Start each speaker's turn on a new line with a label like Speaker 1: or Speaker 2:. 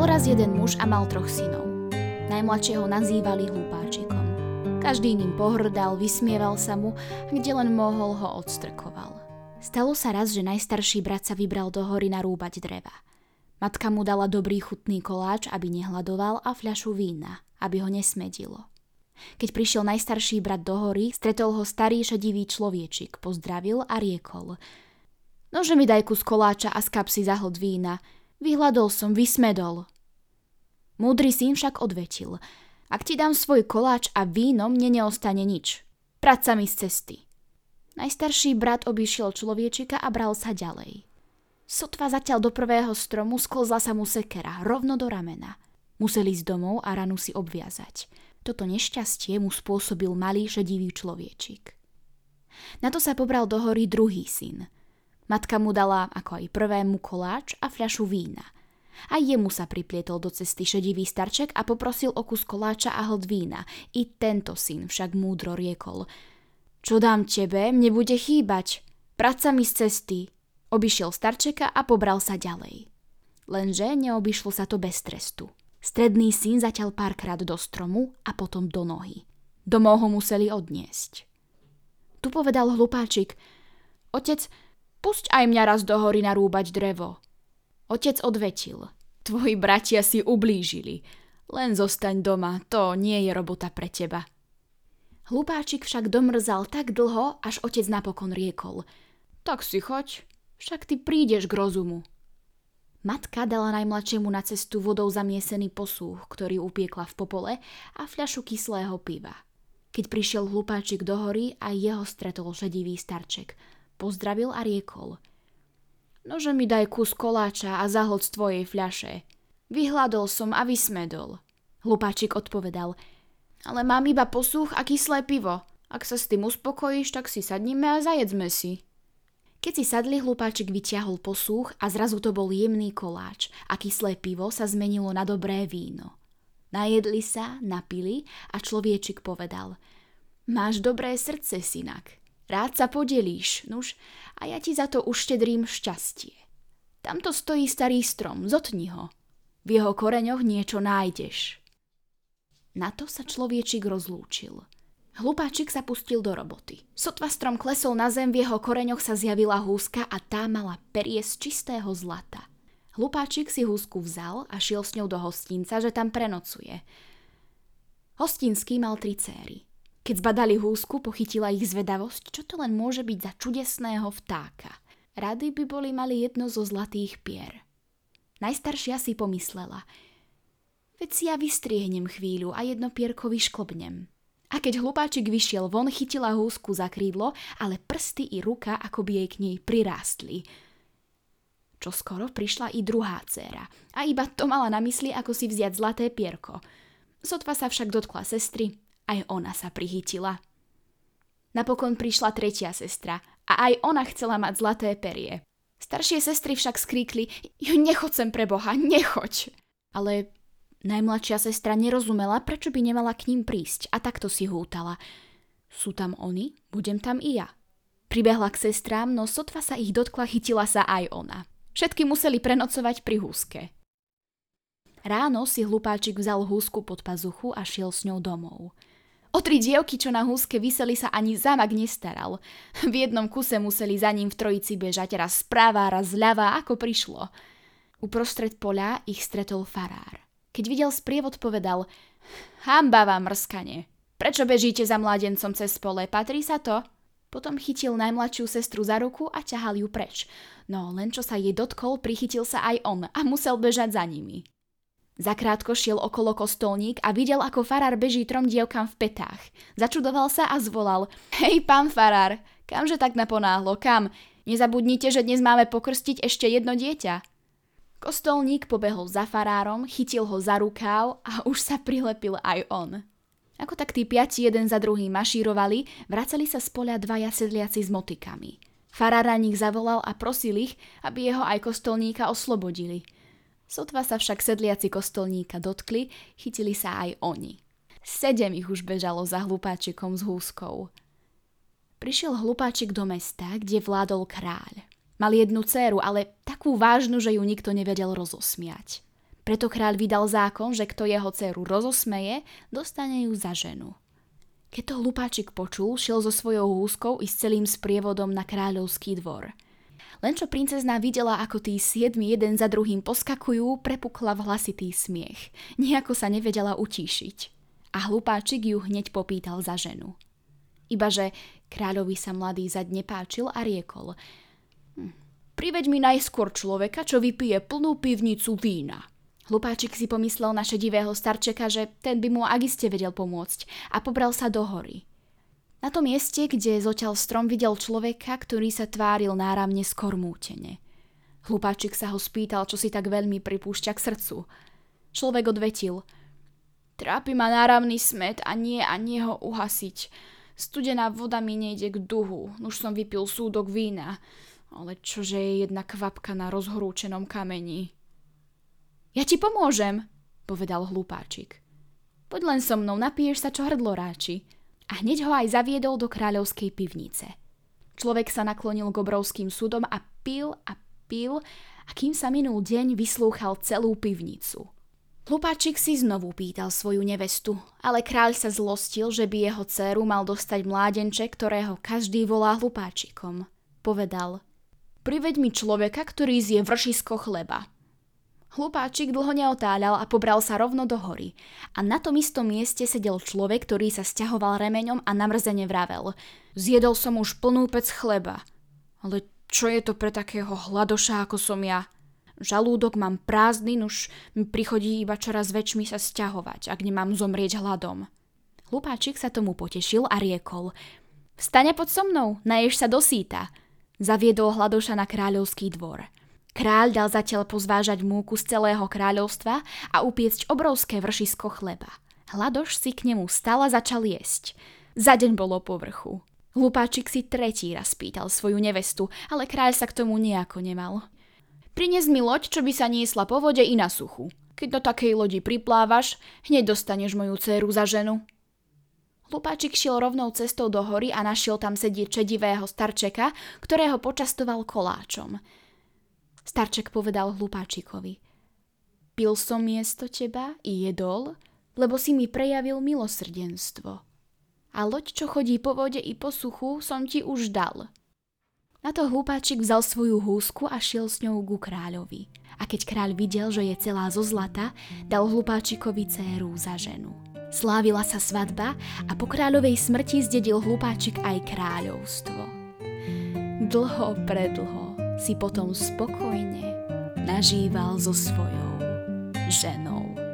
Speaker 1: raz jeden muž a mal 3 synov. Najmladšieho nazývali hlupáčikom. Každý ním pohrdal, vysmieval sa mu, kde len mohol ho odstrkoval. Stalo sa raz, že najstarší brat sa vybral do hory narúbať dreva. Matka mu dala dobrý chutný koláč, aby nehľadoval, a fľašu vína, aby ho nesmedilo. Keď prišiel najstarší brat do hory, stretol ho starý šedivý človečik, pozdravil a riekol: Nože mi daj kus koláča a z kapsy zahlod vína. Vyhľadol som, vysmedol. Múdry syn však odvetil: Ak ti dám svoj koláč a víno, mne neostane nič. Prať sa mi z cesty. Najstarší brat obišiel človečika a bral sa ďalej. Sotva zatiaľ do prvého stromu, sklzla sa mu sekera, rovno do ramena. Musel ísť domov a ranu si obviazať. Toto nešťastie mu spôsobil malý šedivý človečik. Na to sa pobral do hory druhý syn. Matka mu dala, ako aj prvému, koláč a fľašu vína. Aj jemu sa priplietol do cesty šedivý starček a poprosil o kus koláča a hlť vína. I tento syn však múdro riekol: Čo dám tebe, mne bude chýbať. Prať sa mi z cesty. Obišiel starčeka a pobral sa ďalej. Lenže neobyšlo sa to bez trestu. Stredný syn zaťal párkrát do stromu a potom do nohy. Domov ho museli odniesť. Tu povedal hlupáčik: Otec, pusť aj mňa raz do hory narúbať drevo. Otec odvetil: Tvoji bratia si ublížili. Len zostaň doma, to nie je robota pre teba. Hlupáčik však domrzal tak dlho, až otec napokon riekol: Tak si choď, však ty prídeš k rozumu. Matka dala najmladšiemu na cestu vodou zamiesený posúch, ktorý upiekla v popole, a fľašu kyslého piva. Keď prišiel hlupáčik do hory, aj jeho stretol šedivý starček. Pozdravil a riekol: Nože mi daj kus koláča a zahlod z tvojej fľaše. Vyhľadol som a vysmedol. Hlupáčik odpovedal: Ale mám iba posúch a kyslé pivo. Ak sa s tým uspokojíš, tak si sadnime a zajedzme si. Keď si sadli, hlupáčik vyťahol posúch a zrazu to bol jemný koláč a kyslé pivo sa zmenilo na dobré víno. Najedli sa, napili a človečik povedal: Máš dobré srdce, synak. Rád sa podelíš, nuž, a ja ti za to uštedrím šťastie. Tamto stojí starý strom, zotni ho. V jeho koreňoch niečo nájdeš. Na to sa človečik rozlúčil. Hlupáčik sa pustil do roboty. Sotva strom klesol na zem, v jeho koreňoch sa zjavila húska a tá mala perie z čistého zlata. Hlupáčik si húsku vzal a šiel s ňou do hostinca, že tam prenocuje. Hostinský mal 3 céry. Keď zbadali húsku, pochytila ich zvedavosť, čo to len môže byť za čudesného vtáka. Rady by boli mali jedno zo zlatých pier. Najstaršia si pomyslela: Veď si ja vystriehnem chvíľu a jedno pierko vyšklbnem. A keď hlupáčik vyšiel von, chytila húsku za krídlo, ale prsty i ruka akoby jej k nej prirástli. Čoskoro prišla i druhá dcéra a iba to mala na mysli, ako si vziať zlaté pierko. Sotva sa však dotkla sestry, aj ona sa prichytila. Napokon prišla tretia sestra a aj ona chcela mať zlaté perie. Staršie sestry však skríkli: Nechoď sem pre Boha, nechoď! Ale najmladšia sestra nerozumela, prečo by nemala k ním prísť, a takto si hútala: Sú tam oni, budem tam i ja. Pribehla k sestrám, no sotva sa ich dotkla, chytila sa aj ona. Všetky museli prenocovať pri húske. Ráno si hlupáčik vzal húsku pod pazuchu a šiel s ňou domov. O 3 dievky, čo na húske viseli, sa ani zámak nestaral. V jednom kuse museli za ním v trojici bežať, raz správa, raz zľava, ako prišlo. Uprostred poľa ich stretol farár. Keď videl sprievod, povedal: Hanba vám, mrskane. Prečo bežíte za mládencom cez pole? Patrí sa to? Potom chytil najmladšiu sestru za ruku a ťahal ju preč. No len čo sa jej dotkol, prichytil sa aj on a musel bežať za nimi. Zakrátko šiel okolo kostolník a videl, ako farár beží 3 dievkam v petách. Začudoval sa a zvolal: Hej, pán farár, kamže tak naponáhlo, kam? Nezabudnite, že dnes máme pokrstiť ešte jedno dieťa. Kostolník pobehol za farárom, chytil ho za rukáv a už sa prilepil aj on. Ako tak tí 5 jeden za druhým mašírovali, vracali sa z poľa 2 sedliaci s motikami. Farár na nich zavolal a prosil ich, aby jeho aj kostolníka oslobodili. Sotva sa však sedliaci kostolníka dotkli, chytili sa aj oni. 7 ich už bežalo za hlupáčikom s húskou. Prišiel hlupáčik do mesta, kde vládol kráľ. Mal jednu dcéru, ale takú vážnu, že ju nikto nevedel rozosmiať. Preto kráľ vydal zákon, že kto jeho dceru rozosmeje, dostane ju za ženu. Keď to hlupáčik počul, šiel so svojou húskou i s celým sprievodom na kráľovský dvor. Len čo princezná videla, ako tí 7 jeden za druhým poskakujú, prepukla v hlasitý smiech. Nijako sa nevedela utíšiť. A hlupáčik ju hneď popýtal za ženu. Ibaže kráľovi sa mladý zaď nepáčil a riekol: Priveď mi najskôr človeka, čo vypije plnú pivnicu vína. Hlupáčik si pomyslel na šedivého starčeka, že ten by mu akiste vedel pomôcť a pobral sa do hory. Na tom mieste, kde zoťal strom, videl človeka, ktorý sa tváril náramne skormútene. Hlupáčik sa ho spýtal, čo si tak veľmi pripúšťa k srdcu. Človek odvetil: Trápi ma náramný smäd a nie ho uhasiť. Studená voda mi nejde k duhu, už som vypil súdok vína, ale čože je jedna kvapka na rozhorúčenom kameni. Ja ti pomôžem, povedal hlupáčik. Poď len so mnou, napiješ sa, čo hrdlo ráči. A hneď ho aj zaviedol do kráľovskej pivnice. Človek sa naklonil k obrovským súdom a pil, a kým sa minul deň, vyslúchal celú pivnicu. Hlupáčik si znovu pýtal svoju nevestu, ale kráľ sa zlostil, že by jeho dcéru mal dostať mládenče, ktorého každý volá hlupáčikom. Povedal: Priveď mi človeka, ktorý zje vršisko chleba. Hlupáčik dlho neotáľal a pobral sa rovno do hory. A na tom istom mieste sedel človek, ktorý sa sťahoval remeňom a namrzene vravel: Zjedol som už plnú pec chleba. Ale čo je to pre takého hladoša, ako som ja? Žalúdok mám prázdny, nuž mi prichodí iba čoraz väčšmi sa sťahovať, ak nemám zomrieť hladom. Hlupáčik sa tomu potešil a riekol: Vstaň poď so mnou, naješ sa do síta. Zaviedol hladoša na kráľovský dvor. Kráľ dal zatiaľ pozvážať múku z celého kráľovstva a upiecť obrovské vršisko chleba. Hladoš si k nemu stal a začal jesť. Za deň bolo povrchu. Hlupáčik si 3. raz pýtal svoju nevestu, ale kráľ sa k tomu nejako nemal. Prines mi loď, čo by sa niesla po vode i na suchu. Keď do takej lodi priplávaš, hneď dostaneš moju dcéru za ženu. Hlupáčik šiel rovnou cestou do hory a našiel tam sedieť šedivého starčeka, ktorého počastoval koláčom. Starček povedal hlupáčikovi: Pil som miesto teba i jedol, lebo si mi prejavil milosrdenstvo. A loď, čo chodí po vode i po suchu, som ti už dal. Na to hlupáčik vzal svoju húsku a šiel s ňou ku kráľovi. A keď kráľ videl, že je celá zo zlata, dal hlupáčikovi dcéru za ženu. Slávila sa svadba a po kráľovej smrti zdedil hlupáčik aj kráľovstvo. Dlho predlho si potom spokojne nažíval so svojou ženou.